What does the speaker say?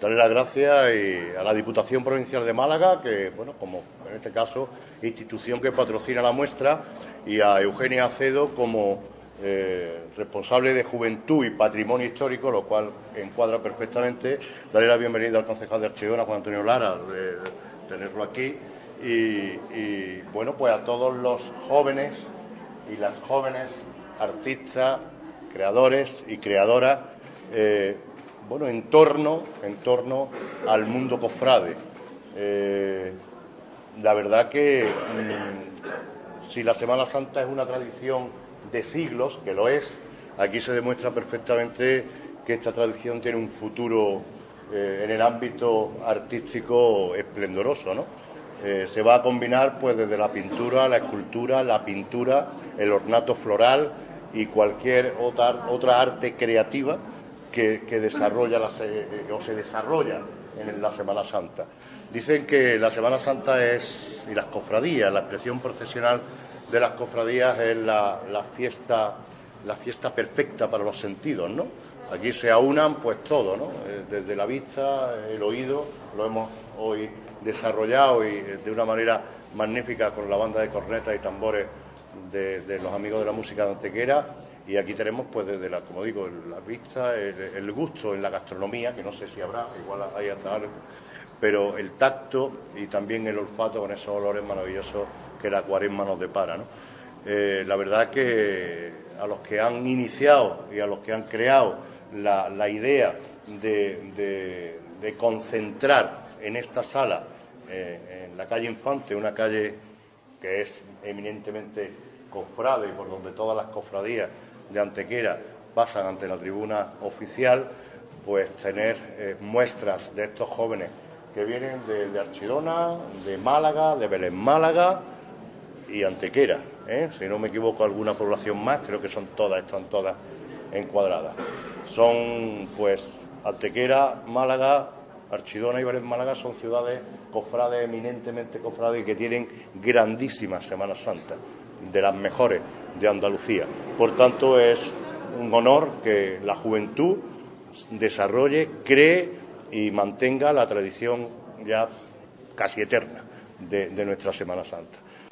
darle las gracias a la Diputación Provincial de Málaga, que, bueno, como en este caso, institución que patrocina la muestra, y a Eugenia Acedo como responsable de Juventud y Patrimonio Histórico, lo cual encuadra perfectamente. Darle la bienvenida al concejal de Archidona, Juan Antonio Lara, de tenerlo aquí, y bueno, pues a todos los jóvenes y las jóvenes artistas, creadores y creadoras, bueno, en torno al mundo cofrade. La verdad que si la Semana Santa es una tradición de siglos, que lo es, aquí se demuestra perfectamente que esta tradición tiene un futuro en el ámbito artístico esplendoroso, ¿no? Se va a combinar pues desde la pintura, la escultura, la pintura, el ornato floral y cualquier otra arte creativa que desarrolla o se desarrolla en la Semana Santa. Dicen que la Semana Santa y las cofradías, la expresión procesional de las cofradías es la fiesta perfecta para los sentidos, ¿no? Aquí se aunan pues todo, ¿no? Desde la vista, el oído, lo hemos hoy desarrollado y de una manera magnífica con la banda de cornetas y tambores de los amigos de la música de Antequera, y aquí tenemos pues desde como digo, la vista, el gusto en la gastronomía, que no sé si habrá, igual hay hasta algo, pero el tacto y también el olfato con esos olores maravillosos que la Cuaresma nos depara, ¿no? La verdad que a los que han iniciado y a los que han creado la idea de concentrar en esta sala, en la calle Infante, una calle que es eminentemente cofrade, por donde todas las cofradías de Antequera pasan ante la tribuna oficial, pues tener muestras de estos jóvenes que vienen de Archidona, de Málaga, de Belén Málaga y Antequera, si no me equivoco alguna población más, creo que están todas encuadradas. Son pues Antequera, Málaga, Archidona y Belén Málaga son ciudades cofrades, eminentemente cofrades, y que tienen grandísimas Semanas Santas, de las mejores de Andalucía. Por tanto, es un honor que la juventud desarrolle, cree y mantenga la tradición ya casi eterna de nuestra Semana Santa.